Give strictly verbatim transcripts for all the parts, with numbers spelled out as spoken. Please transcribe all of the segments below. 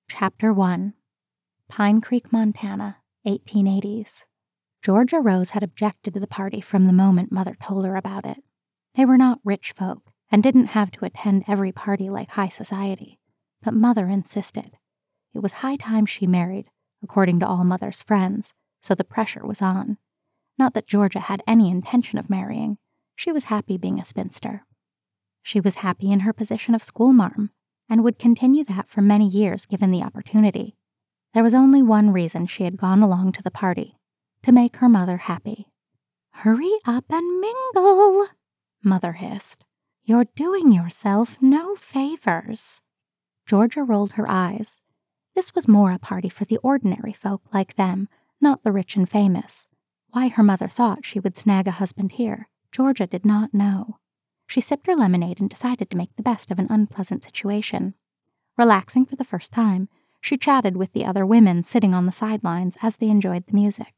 Chapter one. Pine Creek, Montana, eighteen eighties. Georgia Rose had objected to the party from the moment Mother told her about it. They were not rich folk and didn't have to attend every party like high society, but Mother insisted. It was high time she married, according to all Mother's friends, so the pressure was on. Not that Georgia had any intention of marrying. She was happy being a spinster. She was happy in her position of schoolmarm, and would continue that for many years given the opportunity. There was only one reason she had gone along to the party, to make her mother happy. "Hurry up and mingle," Mother hissed. "You're doing yourself no favors." Georgia rolled her eyes. This was more a party for the ordinary folk like them, not the rich and famous. Why her mother thought she would snag a husband here, Georgia did not know. She sipped her lemonade and decided to make the best of an unpleasant situation. Relaxing for the first time, she chatted with the other women sitting on the sidelines as they enjoyed the music.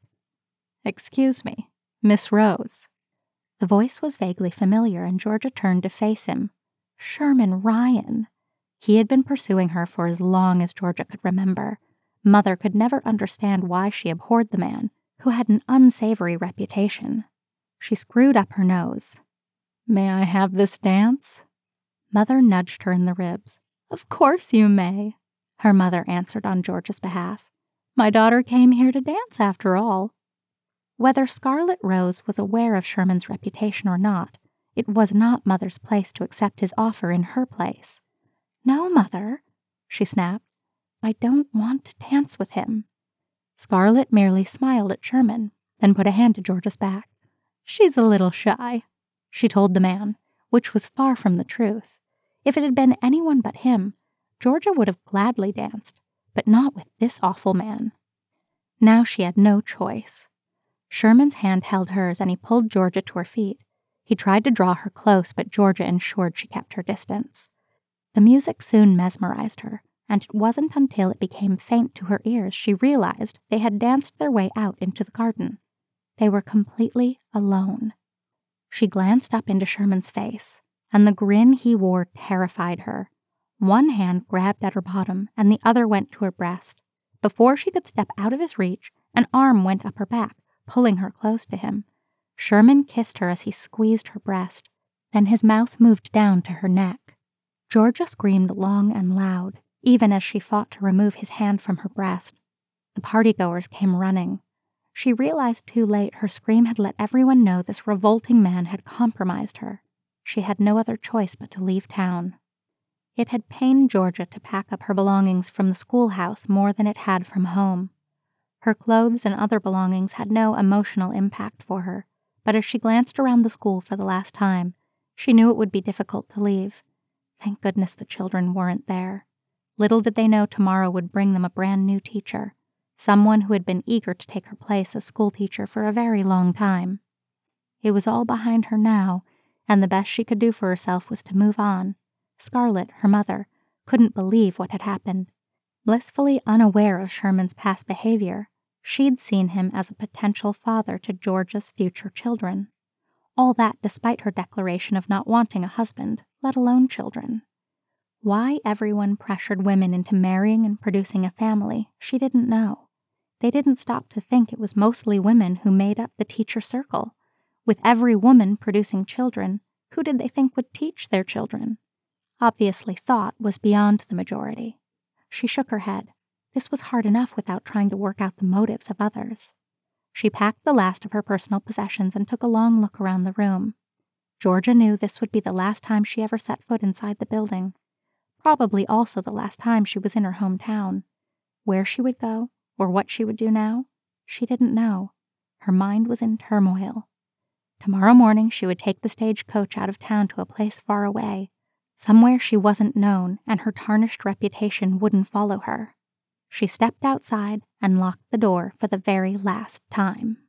"Excuse me, Miss Rose." The voice was vaguely familiar, and Georgia turned to face him. Sherman Ryan. He had been pursuing her for as long as Georgia could remember. Mother could never understand why she abhorred the man, who had an unsavory reputation. She screwed up her nose. "May I have this dance?" Mother nudged her in the ribs. "Of course you may," her mother answered on Georgia's behalf. "My daughter came here to dance after all." Whether Scarlet Rose was aware of Sherman's reputation or not, it was not Mother's place to accept his offer in her place. "No, Mother," she snapped. "I don't want to dance with him." Scarlet merely smiled at Sherman, then put a hand to Georgia's back. "She's a little shy," she told the man, which was far from the truth. If it had been anyone but him, Georgia would have gladly danced, but not with this awful man. Now she had no choice. Sherman's hand held hers, and he pulled Georgia to her feet. He tried to draw her close, but Georgia ensured she kept her distance. The music soon mesmerized her, and it wasn't until it became faint to her ears she realized they had danced their way out into the garden. They were completely alone. She glanced up into Sherman's face, and the grin he wore terrified her. One hand grabbed at her bottom, and the other went to her breast. Before she could step out of his reach, an arm went up her back, pulling her close to him. Sherman kissed her as he squeezed her breast. Then his mouth moved down to her neck. Georgia screamed long and loud, even as she fought to remove his hand from her breast. The partygoers came running. She realized too late her scream had let everyone know this revolting man had compromised her. She had no other choice but to leave town. It had pained Georgia to pack up her belongings from the schoolhouse more than it had from home. Her clothes and other belongings had no emotional impact for her, but as she glanced around the school for the last time, she knew it would be difficult to leave. Thank goodness the children weren't there. Little did they know tomorrow would bring them a brand new teacher, someone who had been eager to take her place as schoolteacher for a very long time. It was all behind her now, and the best she could do for herself was to move on. Scarlet, her mother, couldn't believe what had happened. Blissfully unaware of Sherman's past behavior, she'd seen him as a potential father to Georgia's future children. All that despite her declaration of not wanting a husband, let alone children. Why everyone pressured women into marrying and producing a family, she didn't know. They didn't stop to think it was mostly women who made up the teacher circle. With every woman producing children, who did they think would teach their children? Obviously thought was beyond the majority. She shook her head. This was hard enough without trying to work out the motives of others. She packed the last of her personal possessions and took a long look around the room. Georgia knew this would be the last time she ever set foot inside the building. Probably also the last time she was in her hometown. Where she would go, or what she would do now, she didn't know. Her mind was in turmoil. Tomorrow morning she would take the stagecoach out of town to a place far away, somewhere she wasn't known and her tarnished reputation wouldn't follow her. She stepped outside and locked the door for the very last time.